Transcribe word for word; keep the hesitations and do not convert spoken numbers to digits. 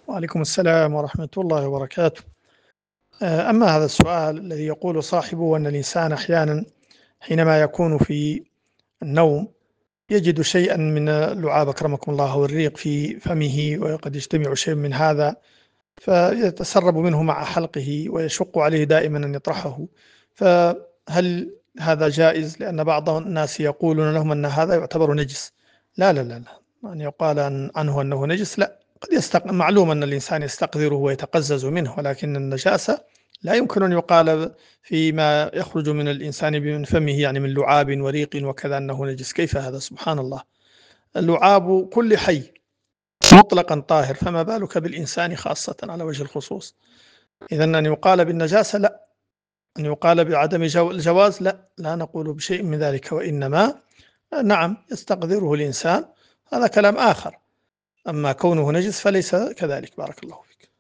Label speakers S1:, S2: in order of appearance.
S1: وعليكم السلام ورحمة الله وبركاته. آه، أما هذا السؤال الذي يقول صاحبه أن الإنسان أحيانا حينما يكون في النوم يجد شيئا من اللعاب أكرمكم الله أو الريق في فمه، وقد يجتمع شيء من هذا فيتسرب منه مع حلقه ويشق عليه دائما أن يطرحه، فهل هذا جائز؟ لأن بعض الناس يقولون لهم أن هذا يعتبر نجس. لا لا لا لا، أن يقال عنه أنه نجس لا. قد يستق... معلوم أن الإنسان يستقذره ويتقزز منه، ولكن النجاسة لا يمكن أن يقال فيما يخرج من الإنسان من فمه، يعني من لعاب وريق وكذا، أنه نجس. كيف هذا؟ سبحان الله. اللعاب كل حي مطلقا طاهر، فما بالك بالإنسان خاصة على وجه الخصوص. إذن أن يقال بالنجاسة لا، أن يقال بعدم جو- الجواز لا، لا نقول بشيء من ذلك، وإنما نعم يستقذره الإنسان، هذا كلام آخر. أما كونه نجس فليس كذلك. بارك الله فيك.